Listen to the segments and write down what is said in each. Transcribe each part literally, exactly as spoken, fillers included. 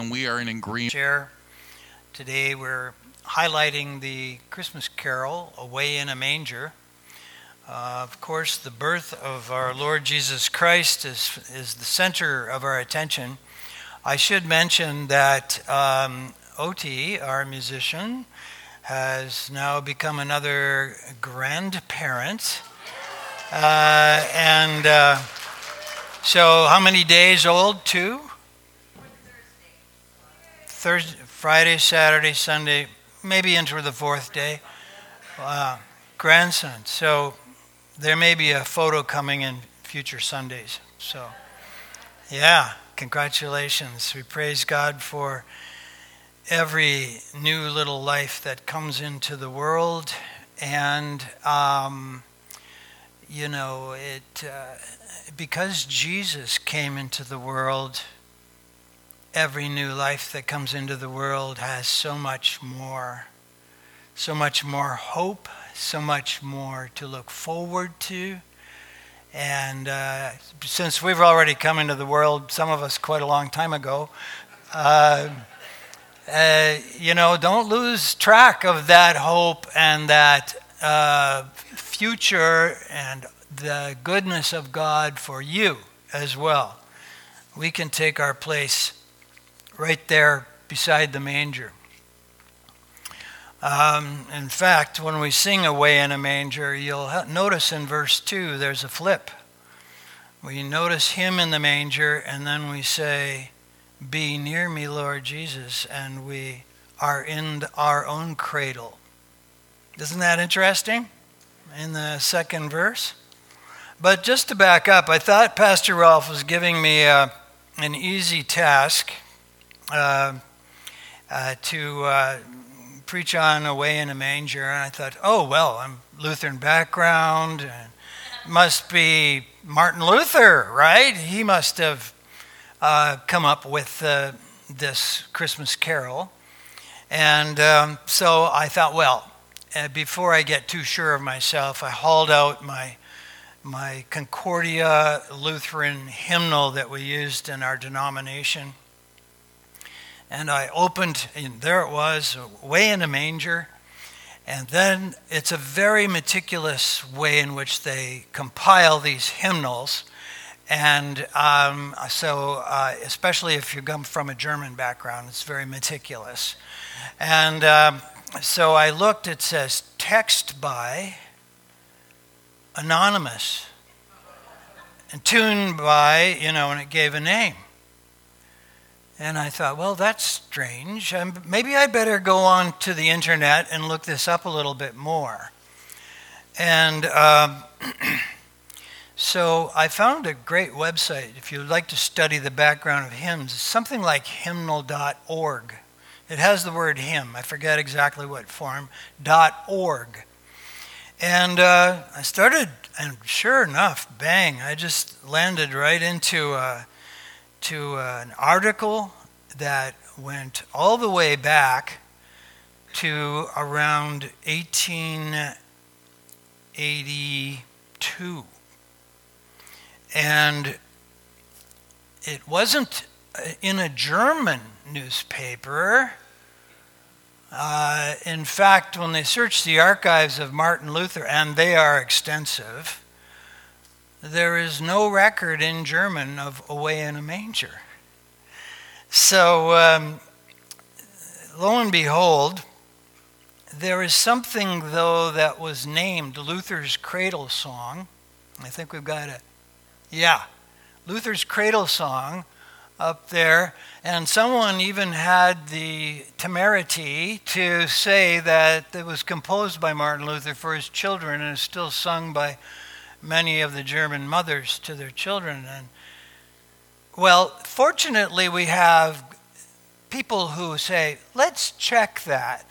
And we are in agreement. Share. Today we're highlighting the Christmas carol, Away in a Manger. Uh, of course, the birth of our Lord Jesus Christ is, is the center of our attention. I should mention that um, O T, our musician, has now become another grandparent. Uh, and uh, so how many days old? Two? Thursday, Friday, Saturday, Sunday, maybe into the fourth day. Uh, grandson. So there may be a photo coming in future Sundays. So, yeah, congratulations. We praise God for every new little life that comes into the world. And, um, you know, it uh, because Jesus came into the world, every new life that comes into the world has so much more, so much more hope, so much more to look forward to. And uh, since we've already come into the world, some of us quite a long time ago, uh, uh, you know, don't lose track of that hope and that uh, future and the goodness of God for you as well. We can take our place right there beside the manger. Um, in fact, when we sing Away in a Manger, you'll ha- notice in verse two there's a flip. We notice him in the manger, and then we say, "Be near me, Lord Jesus," and we are in our own cradle. Isn't that interesting? In the second verse. But just to back up, I thought Pastor Ralph was giving me uh, an easy task Uh, uh, to uh, preach on Away in a Manger, and I thought, oh, well, I'm Lutheran background, and must be Martin Luther, right? He must have uh, come up with uh, this Christmas carol. And um, so I thought, well, uh, before I get too sure of myself, I hauled out my my Concordia Lutheran hymnal that we used in our denomination. And I opened, and there it was, Away in a Manger. And then it's a very meticulous way in which they compile these hymnals. And um, so, uh, especially if you come from a German background, it's very meticulous. And um, so I looked, it says, text by Anonymous. And tune by, you know, and it gave a name. And I thought, well, that's strange. Um, maybe I'd better go on to the internet and look this up a little bit more. And um, so I found a great website. If you'd like to study the background of hymns, it's something like hymnal dot org. It has the word hymn. I forget exactly what form, .org. And uh, I started, and sure enough, bang, I just landed right into Uh, to uh, an article that went all the way back to around eighteen eighty-two. And it wasn't in a German newspaper. Uh, in fact, when they searched the archives of Martin Luther, and they are extensive, there is no record in German of Away in a Manger. So, um, lo and behold, there is something, though, that was named Luther's Cradle Song. I think we've got it. Yeah, Luther's Cradle Song up there. And someone even had the temerity to say that it was composed by Martin Luther for his children and is still sung by many of the German mothers to their children. And well, fortunately, we have people who say, let's check that.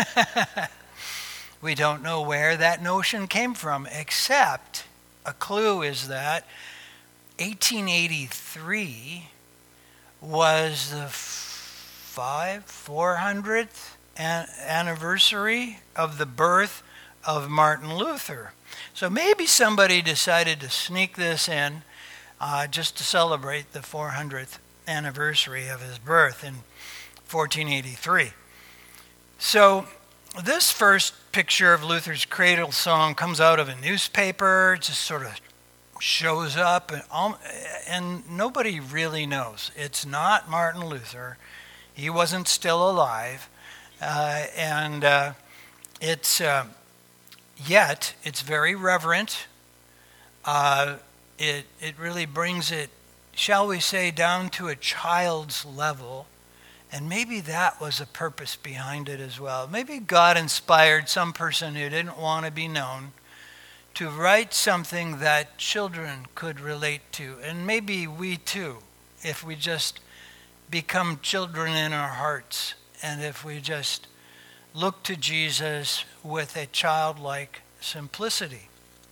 We don't know where that notion came from, except a clue is that eighteen eighty-three was the five, four hundredth an- anniversary of the birth of Martin Luther. So maybe somebody decided to sneak this in uh, just to celebrate the four hundredth anniversary of his birth in fourteen eighty-three. So this first picture of Luther's cradle song comes out of a newspaper. It just sort of shows up, and, and nobody really knows. It's not Martin Luther. He wasn't still alive. Uh, and uh, it's uh, yet it's very reverent. Uh, it it really brings it, shall we say, down to a child's level. And maybe that was a purpose behind it as well. Maybe God inspired some person who didn't want to be known to write something that children could relate to. And maybe we too, if we just become children in our hearts, and if we just look to Jesus with a childlike simplicity.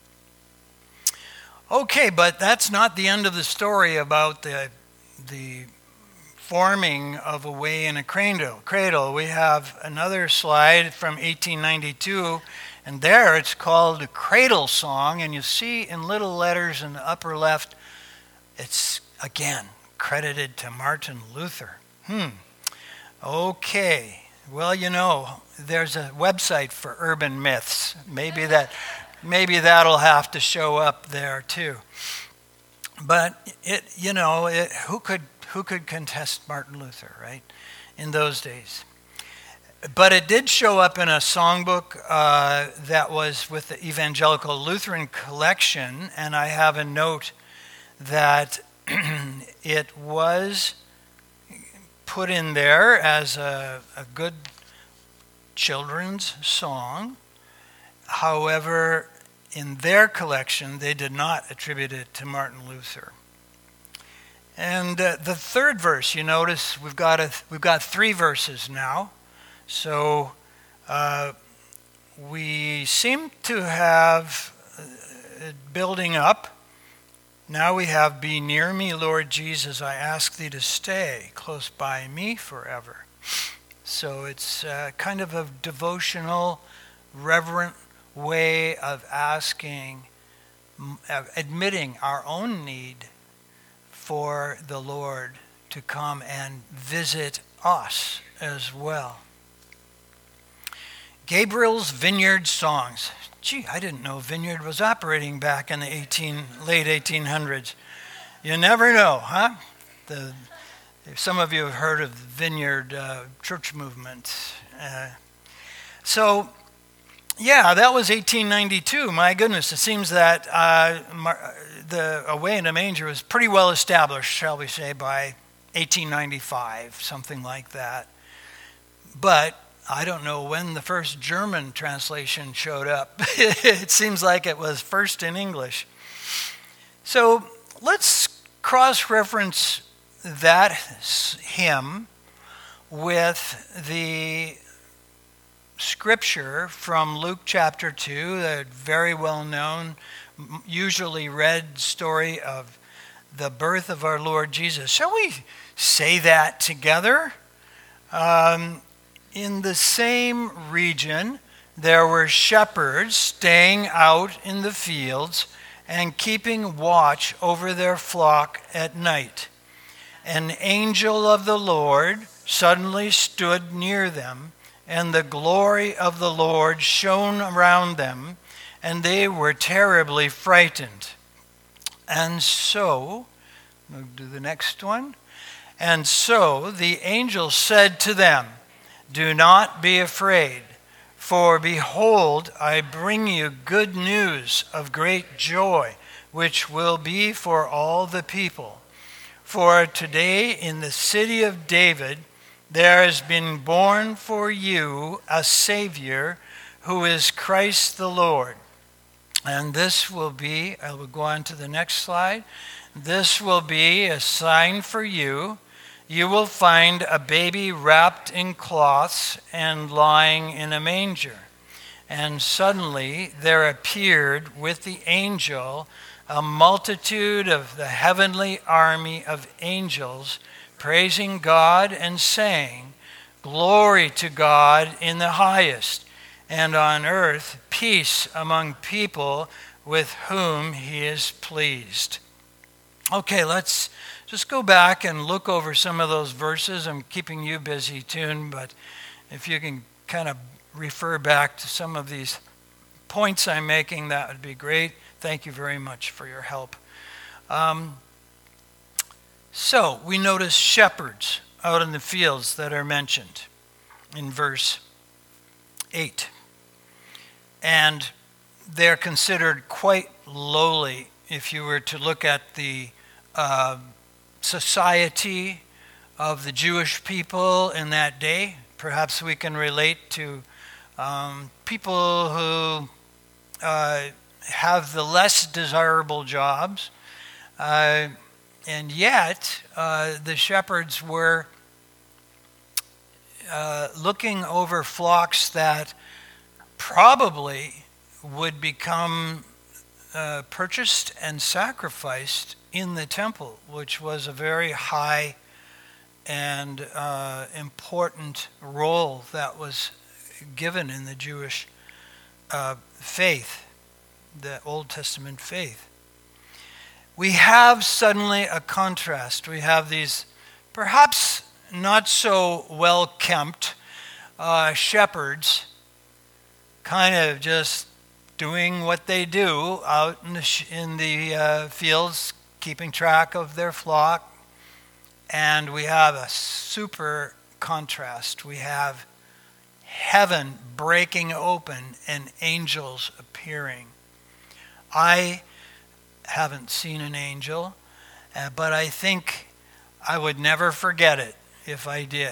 Okay, but that's not the end of the story about the the forming of a way in a cradle. Cradle. We have another slide from eighteen ninety-two, and there it's called a Cradle Song, and you see in little letters in the upper left, it's again credited to Martin Luther. Hmm. Okay. Well, you know, there's a website for urban myths. Maybe that, maybe that'll have to show up there too. But it, you know, it, who could who could contest Martin Luther, right? In those days. But it did show up in a songbook uh, that was with the Evangelical Lutheran Collection, and I have a note that it was put in there as a, a good children's song. However, in their collection, they did not attribute it to Martin Luther. And uh, the third verse, you notice we've got a, we've got three verses now. So uh, we seem to have uh, building up. Now we have, "Be near me, Lord Jesus, I ask thee to stay close by me forever." So it's uh, kind of a devotional, reverent way of asking, of admitting our own need for the Lord to come and visit us as well. Gabriel's Vineyard Songs. Gee, I didn't know Vineyard was operating back in the eighteen, late eighteen hundreds. You never know, huh? The, some of you have heard of the Vineyard uh, church movement. Uh, so, yeah, that was eighteen ninety-two. My goodness, it seems that uh, the Away in a Manger was pretty well established, shall we say, by eighteen ninety-five, something like that. But I don't know when the first German translation showed up. It seems like it was first in English. So let's cross-reference that hymn with the scripture from Luke chapter two, the very well-known, usually read story of the birth of our Lord Jesus. Shall we say that together? Um, in the same region, there were shepherds staying out in the fields and keeping watch over their flock at night. An angel of the Lord suddenly stood near them, and the glory of the Lord shone around them, and they were terribly frightened. And so, we'll do the next one. And so the angel said to them, "Do not be afraid, for behold, I bring you good news of great joy, which will be for all the people. For today in the city of David there has been born for you a Savior, who is Christ the Lord. And this will be," I will go on to the next slide, "this will be a sign for you. You will find a baby wrapped in cloths and lying in a manger." And suddenly there appeared with the angel a multitude of the heavenly army of angels, praising God and saying, "Glory to God in the highest, and on earth peace among people with whom he is pleased." Okay, let's just go back and look over some of those verses. I'm keeping you busy, Toon, but if you can kind of refer back to some of these points I'm making, that would be great. Thank you very much for your help. Um, so we notice shepherds out in the fields that are mentioned in verse eight. And they're considered quite lowly if you were to look at the uh, society of the Jewish people in that day. Perhaps we can relate to um, people who uh, have the less desirable jobs. Uh, and yet, uh, the shepherds were uh, looking over flocks that probably would become uh, purchased and sacrificed in the temple, which was a very high and uh, important role that was given in the Jewish uh, faith, the Old Testament faith. We have suddenly a contrast. We have these perhaps not so well-kempt uh, shepherds kind of just doing what they do out in the, sh- in the uh, fields, keeping track of their flock. And we have a super contrast. We have heaven breaking open and angels appearing. I haven't seen an angel, uh, but I think I would never forget it if I did.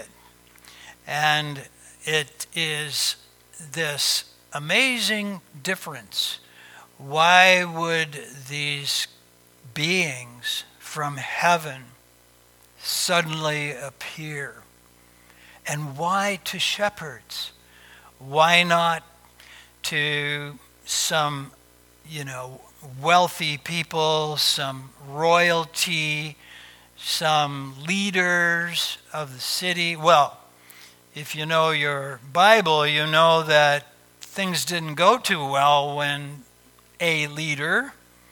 And it is this amazing difference. Why would these beings from heaven suddenly appear? And why to shepherds? Why not to some, you know, wealthy people, some royalty, some leaders of the city? Well, if you know your Bible, you know that things didn't go too well when a leader,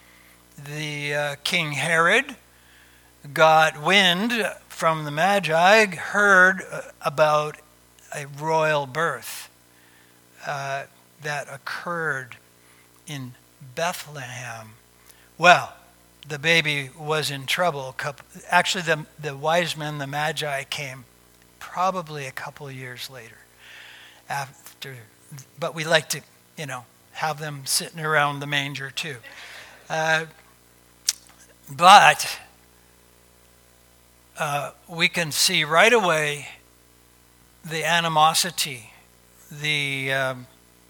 the uh, King Herod, got wind from the Magi, heard about a royal birth uh, that occurred in Bethlehem. Well, the baby was in trouble. Actually, the, the wise men, the Magi, came probably a couple of years later. After, but we like to, you know, have them sitting around the manger too. Uh, but uh, we can see right away the animosity, the um,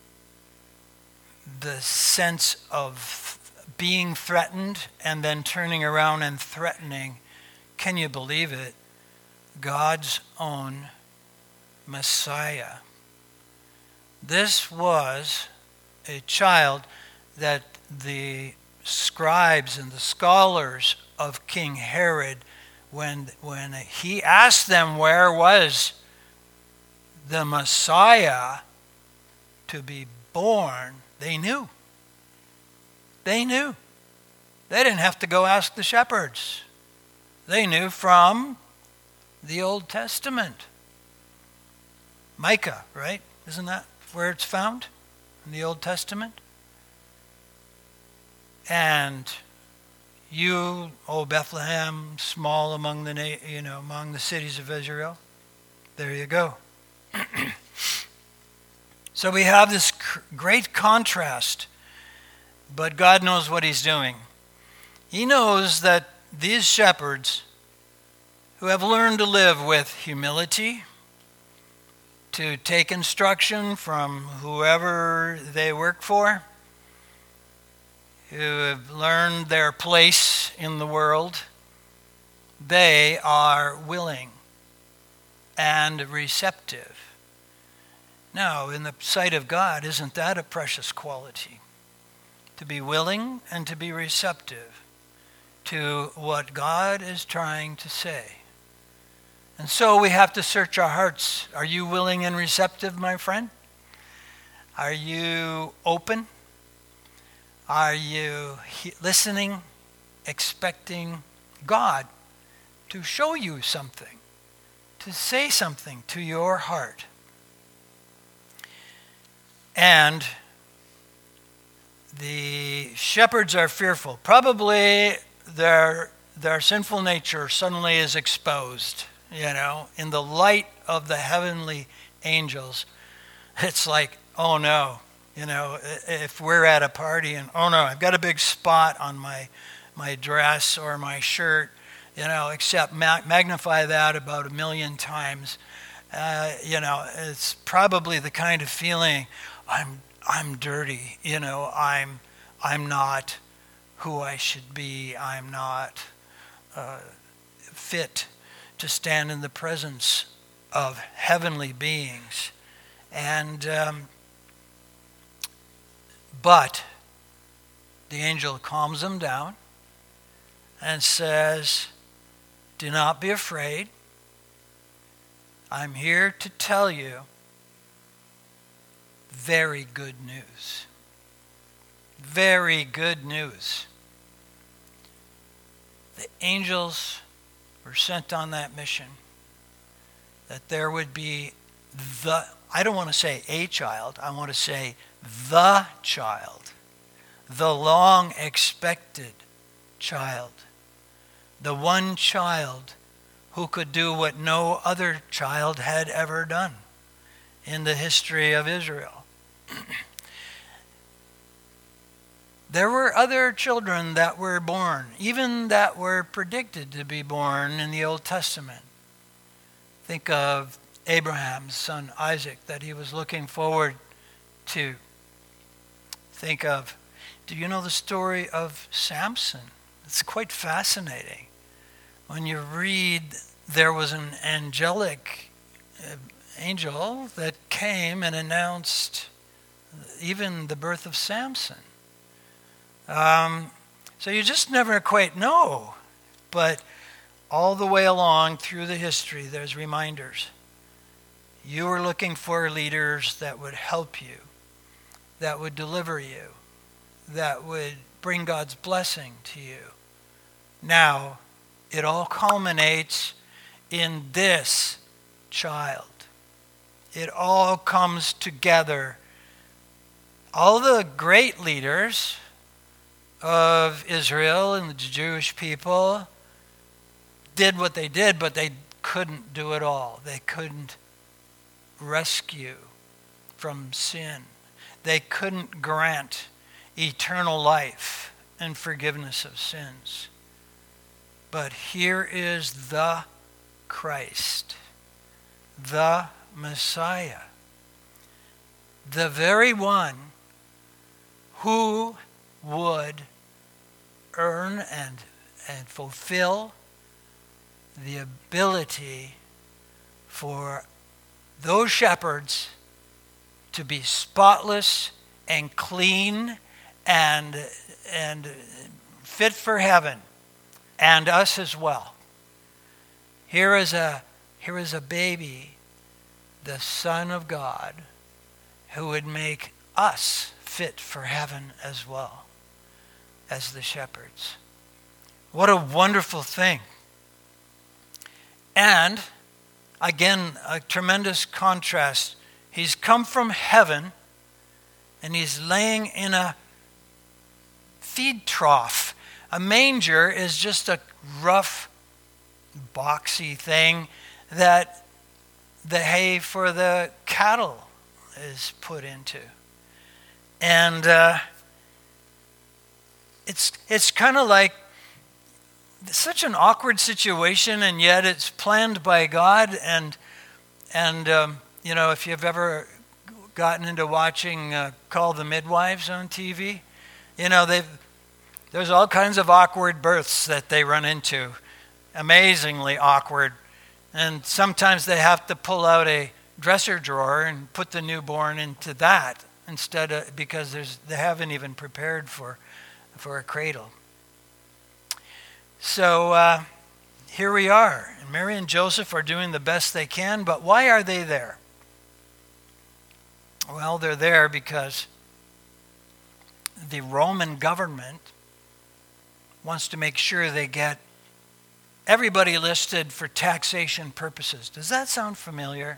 the sense of being threatened and then turning around and threatening. Can you believe it? God's own Messiah. This was a child that the scribes and the scholars of King Herod, when when he asked them where was the Messiah to be born, they knew. They knew. They didn't have to go ask the shepherds. They knew from the Old Testament. Micah, right? Isn't that where it's found? In the Old Testament? And you, O Bethlehem, small among the na- you know among the cities of Israel. There you go. So we have this cr- great contrast, but God knows what he's doing. He knows that these shepherds who have learned to live with humility, to take instruction from whoever they work for, who have learned their place in the world, they are willing and receptive. Now, in the sight of God, isn't that a precious quality? To be willing and to be receptive to what God is trying to say. And so we have to search our hearts. Are you willing and receptive, my friend? Are you open? Are you he- listening, expecting God to show you something, to say something to your heart. And the shepherds are fearful. Probably their their sinful nature suddenly is exposed, you know, in the light of the heavenly angels. It's like, oh no, you know, if we're at a party and, oh no, I've got a big spot on my my dress or my shirt, you know, except ma- magnify that about a million times. Uh, you know, it's probably the kind of feeling, I'm I'm dirty, you know, I'm I'm not who I should be. I'm not uh, fit to stand in the presence of heavenly beings. And um, but the angel calms them down and says, do not be afraid. I'm here to tell you very good news. Very good news. The angels were sent on that mission, that there would be the, I don't want to say a child, I want to say the child, the long expected child, the one child who could do what no other child had ever done in the history of Israel. There were other children that were born, even that were predicted to be born in the Old Testament. Think of Abraham's son Isaac that he was looking forward to. Think of, do you know the story of Samson? It's quite fascinating. When you read, there was an angelic uh, angel that came and announced even the birth of Samson. Um, so you just never quite know. But all the way along through the history, there's reminders. You were looking for leaders that would help you, that would deliver you, that would bring God's blessing to you. Now, it all culminates in this child. It all comes together. All the great leaders of Israel and the Jewish people did what they did, but they couldn't do it all. They couldn't rescue from sin. They couldn't grant eternal life and forgiveness of sins. But here is the Christ, the Messiah, the very one who would earn and, and fulfill the ability for those shepherds to be spotless and clean and, and fit for heaven, and us as well. Here is a, here is a baby, the Son of God, who would make us fit for heaven as well as the shepherds. What a wonderful thing. And again, a tremendous contrast. He's come from heaven and he's laying in a feed trough. A manger is just a rough, boxy thing that the hay for the cattle is put into. And uh, it's it's kind of like such an awkward situation, and yet it's planned by God. And and um, you know, if you've ever gotten into watching uh, Call the Midwives on T V, you know they've there's all kinds of awkward births that they run into, amazingly awkward, and sometimes they have to pull out a dresser drawer and put the newborn into that instead of, because there's they haven't even prepared for for a cradle. So uh, here we are. And Mary and Joseph are doing the best they can, but why are they there? Well, they're there because the Roman government wants to make sure they get everybody listed for taxation purposes. Does that sound familiar?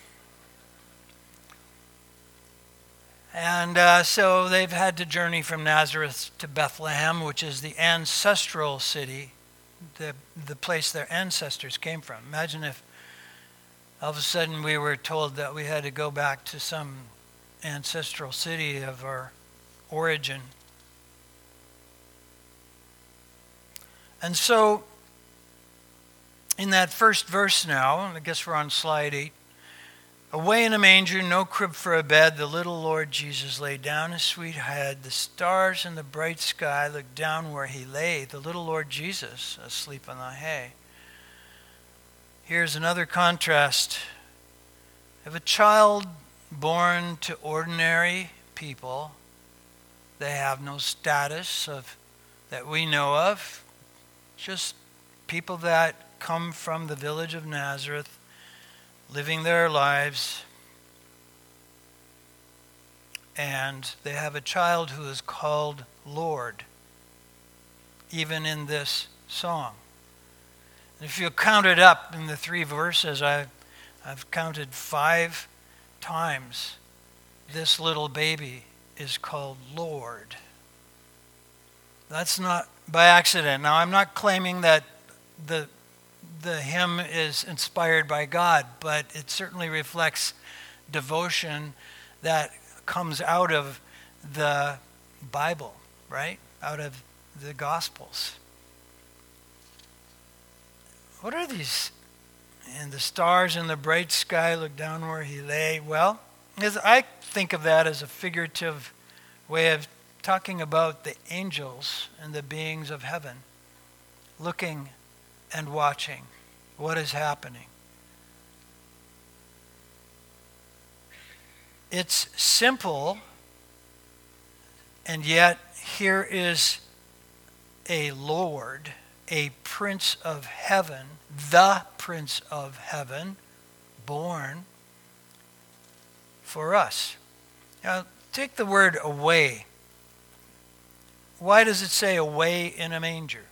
And uh, so they've had to journey from Nazareth to Bethlehem, which is the ancestral city, the, the place their ancestors came from. Imagine if all of a sudden we were told that we had to go back to some ancestral city of our origin. And so in that first verse now, and I guess we're on slide eight, away in a manger, no crib for a bed, the little Lord Jesus laid down his sweet head. The stars in the bright sky looked down where he lay, the little Lord Jesus asleep on the hay. Here's another contrast. If a child born to ordinary people, they have no status of that we know of, just people that come from the village of Nazareth, living their lives, and they have a child who is called Lord, even in this song. And if you count it up in the three verses, I've, I've counted five times this little baby is called Lord. That's not by accident. Now, I'm not claiming that the the hymn is inspired by God, but it certainly reflects devotion that comes out of the Bible, right? Out of the Gospels. What are these? And the stars in the bright sky look down where he lay. Well, as I think of that as a figurative way of talking about the angels and the beings of heaven, looking and watching what is happening. It's simple, and yet here is a Lord, a Prince of Heaven, the Prince of Heaven, born for us. Now, take the word away. Why does it say away in a manger?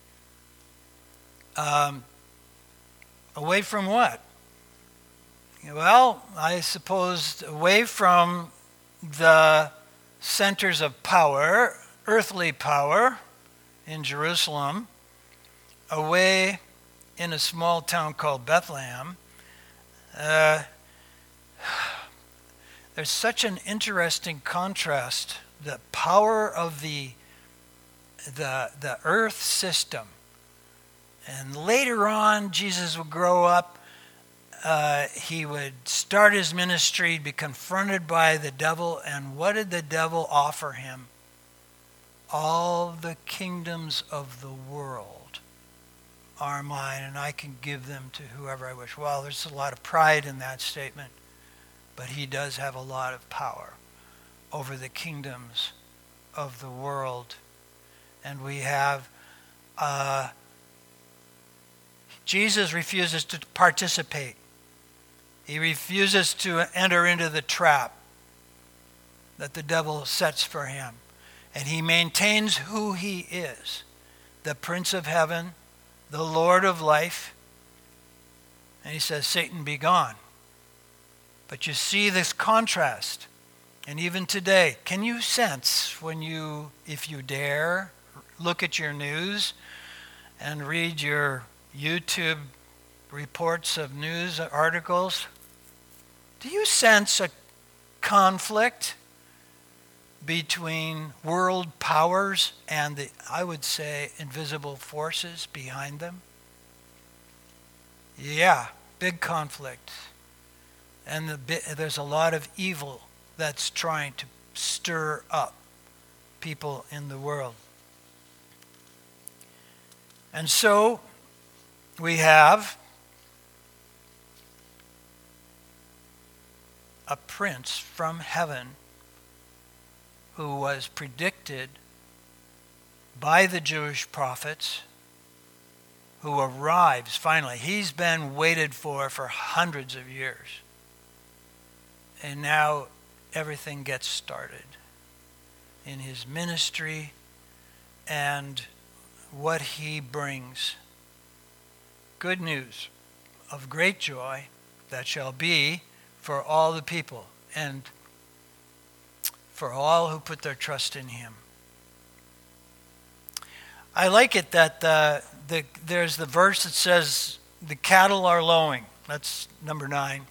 Um, away from what? Well, I suppose away from the centers of power, earthly power in Jerusalem, away in a small town called Bethlehem. Uh, there's such an interesting contrast. The power of the the the earth system. And later on, Jesus would grow up. Uh, he would start his ministry, be confronted by the devil. And what did the devil offer him? All the kingdoms of the world are mine, and I can give them to whoever I wish. Well, there's a lot of pride in that statement, but he does have a lot of power over the kingdoms of the world. And we have... Uh, Jesus refuses to participate. He refuses to enter into the trap that the devil sets for him. And he maintains who he is, the Prince of Heaven, the Lord of life. And he says, Satan, be gone. But you see this contrast. And even today, can you sense when you, if you dare, look at your news and read your YouTube reports of news articles, do you sense a conflict between world powers and the, I would say, invisible forces behind them? Yeah, big conflict. And the, there's a lot of evil that's trying to stir up people in the world. And so we have a prince from heaven who was predicted by the Jewish prophets, who arrives finally. He's been waited for for hundreds of years. And now everything gets started in his ministry and what he brings good news of great joy that shall be for all the people and for all who put their trust in him. I like it that uh, the, there's the verse that says, the cattle are lowing. That's number nine.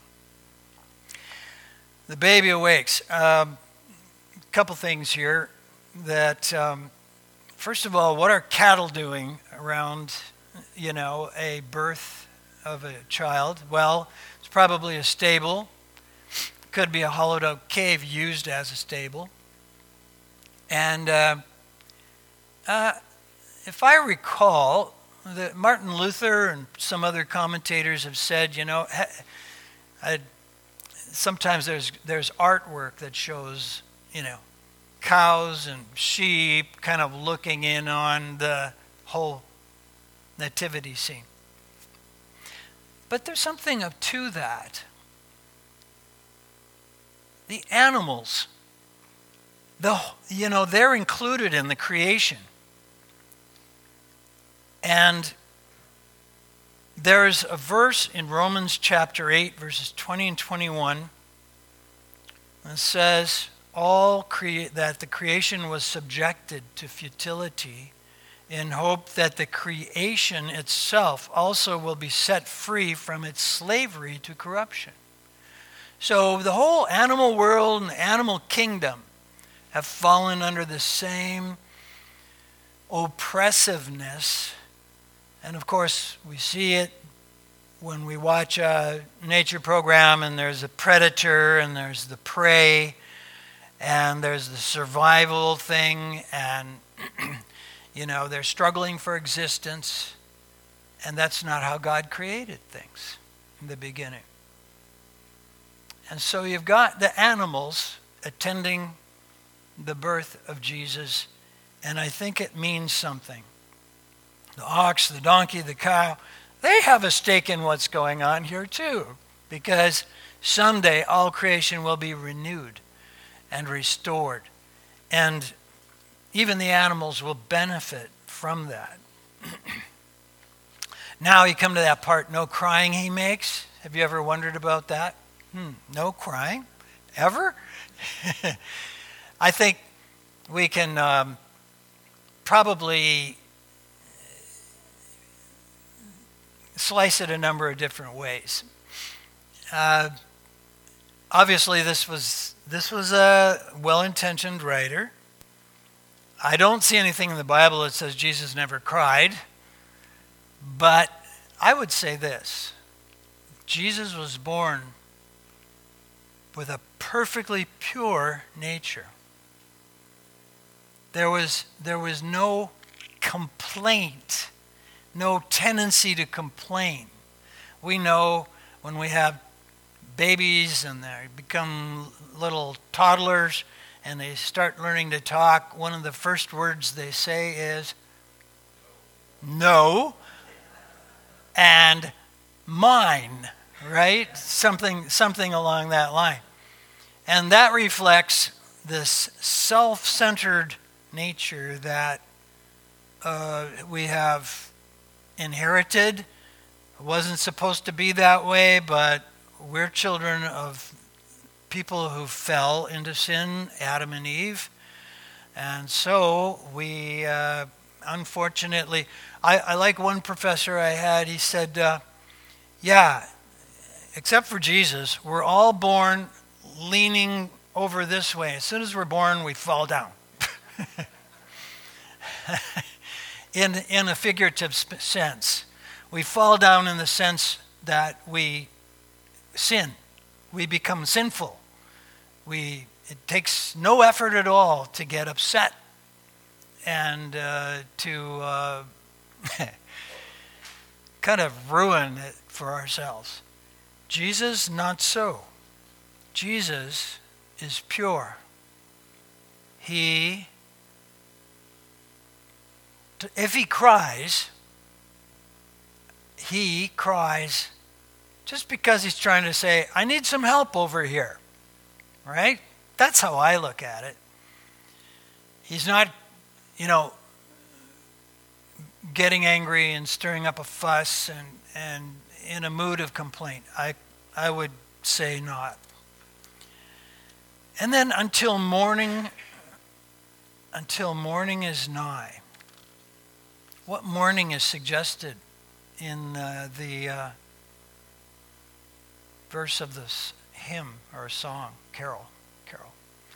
The baby awakes. A um, couple things here. That, um, first of all, what are cattle doing around, you know, a birth of a child? Well, it's probably a stable. Could be a hollowed out cave used as a stable. And uh, uh, if I recall, that Martin Luther and some other commentators have said, you know, I, sometimes there's there's artwork that shows, you know, cows and sheep kind of looking in on the whole nativity scene. But there's something up to that. The animals, the you know, they're included in the creation. And there's a verse in Romans chapter eight, verses twenty and twenty-one, that says all crea- that the creation was subjected to futility in hope that the creation itself also will be set free from its slavery to corruption. So the whole animal world and animal kingdom have fallen under the same oppressiveness. And of course, we see it when we watch a nature program and there's a predator and there's the prey and there's the survival thing and, you know, they're struggling for existence. And that's not how God created things in the beginning. And so you've got the animals attending the birth of Jesus, and I think it means something. The ox, the donkey, the cow, they have a stake in what's going on here too, because someday all creation will be renewed and restored. And even the animals will benefit from that. Now you come to that part, no crying he makes. Have you ever wondered about that? Hmm, no crying? Ever? I think we can um, probably slice it a number of different ways. Uh, obviously, this was this was a well-intentioned writer. I don't see anything in the Bible that says Jesus never cried, but I would say this: Jesus was born with a perfectly pure nature. There was there was no complaint. No tendency to complain. We know when we have babies and they become little toddlers and they start learning to talk, one of the first words they say is no and mine, right? Something something along that line. And that reflects this self-centered nature that uh, we have inherited. It wasn't supposed to be that way, but we're children of people who fell into sin, Adam and Eve. And so we, uh, unfortunately, I, I like one professor I had, he said, uh, yeah, except for Jesus, we're all born leaning over this way. As soon as we're born, we fall down. In in a figurative sense. We fall down in the sense that we sin. We become sinful. We it takes no effort at all to get upset and uh, to uh, kind of ruin it for ourselves. Jesus, not so. Jesus is pure. He If he cries, he cries just because he's trying to say, I need some help over here, right? That's how I look at it. He's not, you know, getting angry and stirring up a fuss and, and in a mood of complaint. I, I would say not. And then until morning, until morning is nigh. What morning is suggested in uh, the uh, verse of this hymn or song, carol, carol?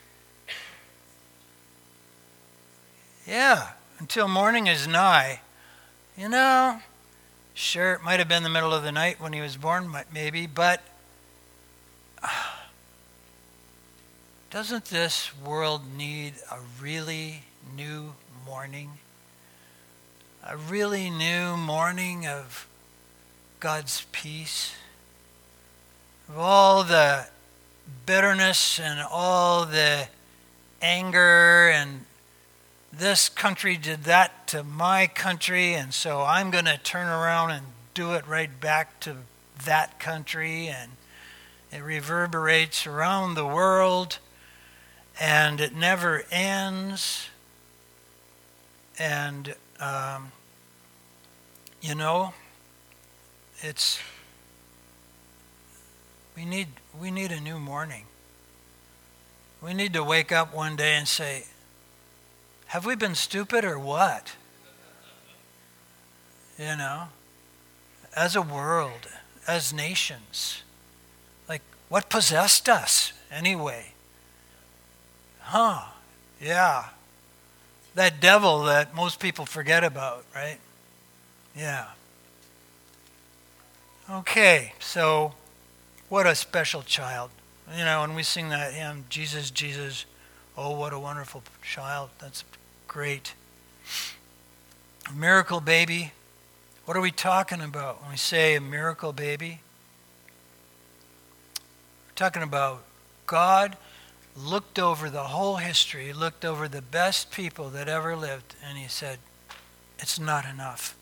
Yeah, until morning is nigh. You know, sure, it might have been the middle of the night when he was born, maybe, but uh, doesn't this world need a really new morning? A really new morning of God's peace? Of all the bitterness and all the anger and this country did that to my country, and so I'm going to turn around and do it right back to that country, and it reverberates around the world, and it never ends. And, um, you know, it's, we need, we need a new morning. We need to wake up one day and say, have we been stupid or what? You know, as a world, as nations, like what possessed us anyway? Huh, yeah. That devil that most people forget about, right? Yeah. Okay, so what a special child. You know, when we sing that hymn, Jesus, Jesus, oh, what a wonderful child. That's great. A miracle baby. What are we talking about when we say a miracle baby? We're talking about God looked over the whole history, looked over the best people that ever lived, and he said, it's not enough.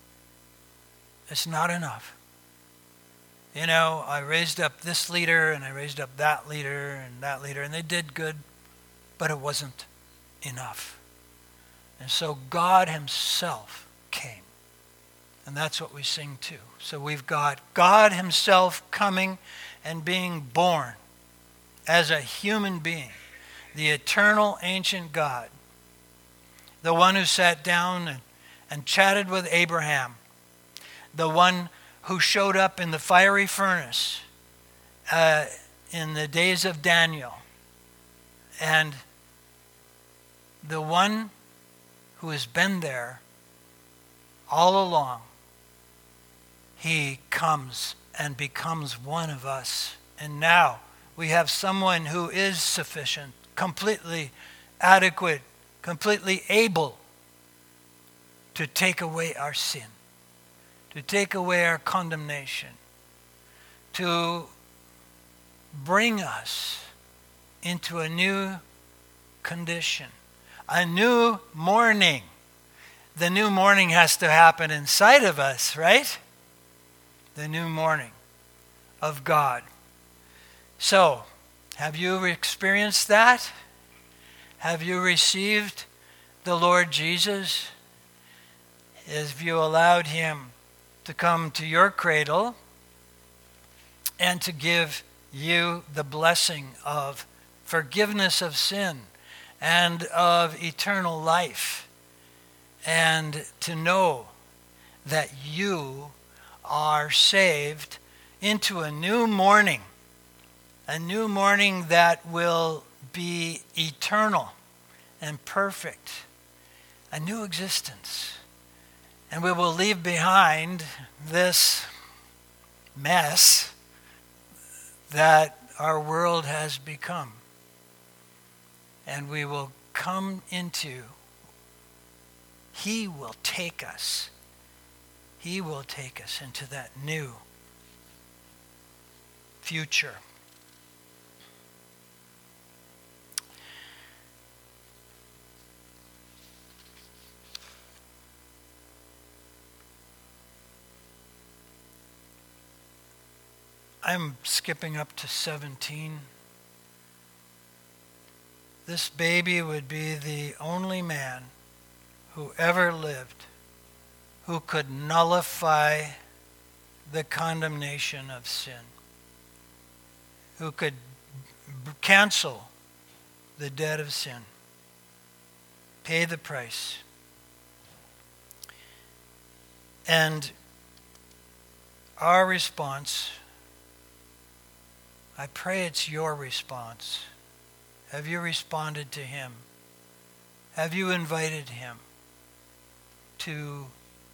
It's not enough. You know, I raised up this leader, and I raised up that leader, and that leader, and they did good, but it wasn't enough. And so God himself came. And that's what we sing too. So we've got God himself coming and being born as a human being, the eternal ancient God, the one who sat down and, and chatted with Abraham, the one who showed up in the fiery furnace uh, in the days of Daniel, and the one who has been there all along. He comes and becomes one of us. And now we have someone who is sufficient, completely adequate, completely able to take away our sin, to take away our condemnation, to bring us into a new condition, a new morning. The new morning has to happen inside of us, right? The new morning of God. So, have you experienced that? Have you received the Lord Jesus? Have you allowed him to come to your cradle and to give you the blessing of forgiveness of sin and of eternal life, and to know that you are saved into a new morning, a new morning that will be eternal and perfect, a new existence. And we will leave behind this mess that our world has become. And we will come into, he will take us, he will take us into that new future. I'm skipping up to seventeen. This baby would be the only man who ever lived who could nullify the condemnation of sin, who could b- cancel the debt of sin, pay the price. And our response, I pray it's your response. Have you responded to him? Have you invited him to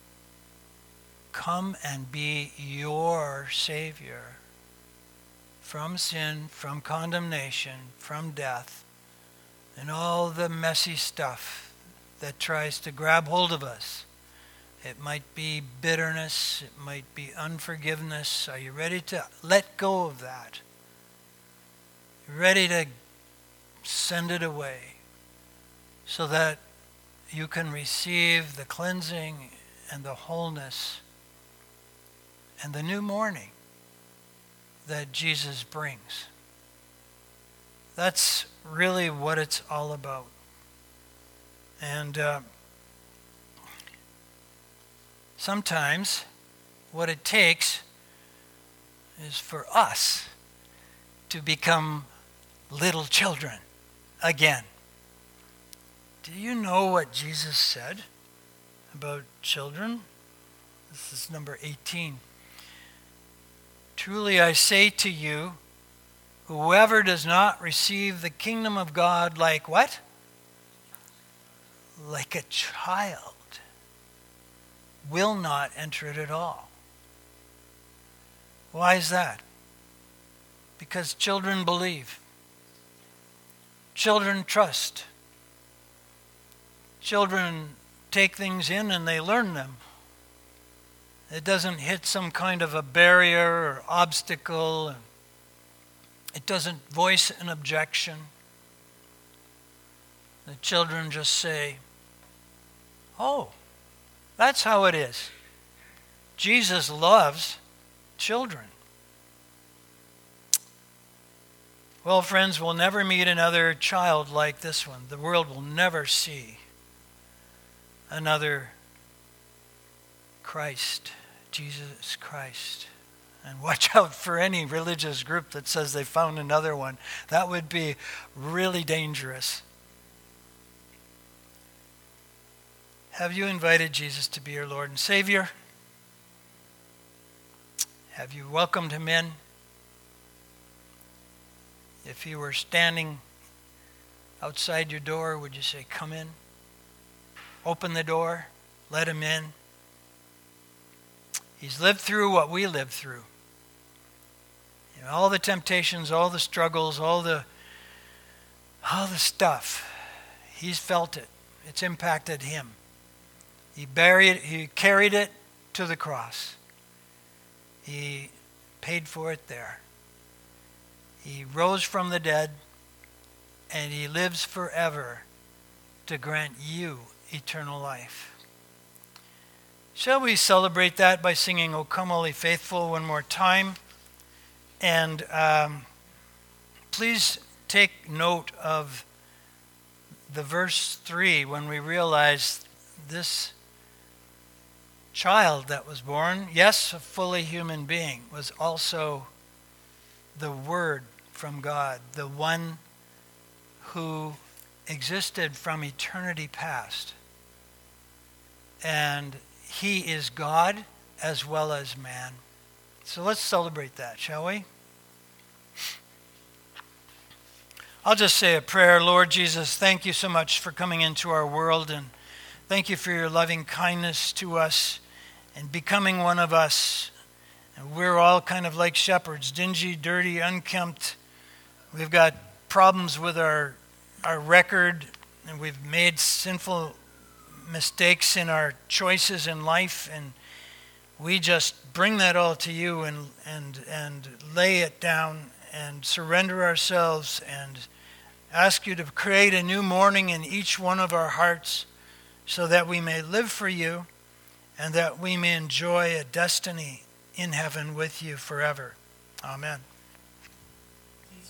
come and be your Savior from sin, from condemnation, from death, and all the messy stuff that tries to grab hold of us? It might be bitterness. It might be unforgiveness. Are you ready to let go of that? Ready to send it away so that you can receive the cleansing and the wholeness and the new morning that Jesus brings. That's really what it's all about. And uh, sometimes what it takes is for us to become little children again. Do you know what Jesus said about children? This is number eighteen. Truly I say to you, whoever does not receive the kingdom of God like what? Like a child, will not enter it at all. Why is that? Because children believe. Children trust. Children take things in and they learn them. It doesn't hit some kind of a barrier or obstacle. It doesn't voice an objection. The children just say, oh, that's how it is. Jesus loves children. Well, friends, we'll never meet another child like this one. The world will never see another Christ, Jesus Christ. And watch out for any religious group that says they found another one. That would be really dangerous. Have you invited Jesus to be your Lord and Savior? Have you welcomed him in? If he were standing outside your door, would you say, come in? Open the door, let him in. He's lived through what we lived through. You know, all the temptations, all the struggles, all the all the stuff. He's felt it. It's impacted him. He buried it, he carried it to the cross. He paid for it there. He rose from the dead, and he lives forever to grant you eternal life. Shall we celebrate that by singing O Come Holy Faithful one more time? And um, please take note of the verse three when we realize this child that was born, yes, a fully human being, was also the Word from God, the one who existed from eternity past. And he is God as well as man. So let's celebrate that, shall we? I'll just say a prayer. Lord Jesus, thank you so much for coming into our world, and thank you for your loving kindness to us and becoming one of us. And we're all kind of like shepherds, dingy, dirty, unkempt. We've got problems with our our record, and we've made sinful mistakes in our choices in life, and we just bring that all to you and and and lay it down and surrender ourselves and ask you to create a new morning in each one of our hearts so that we may live for you and that we may enjoy a destiny in heaven with you forever. Amen.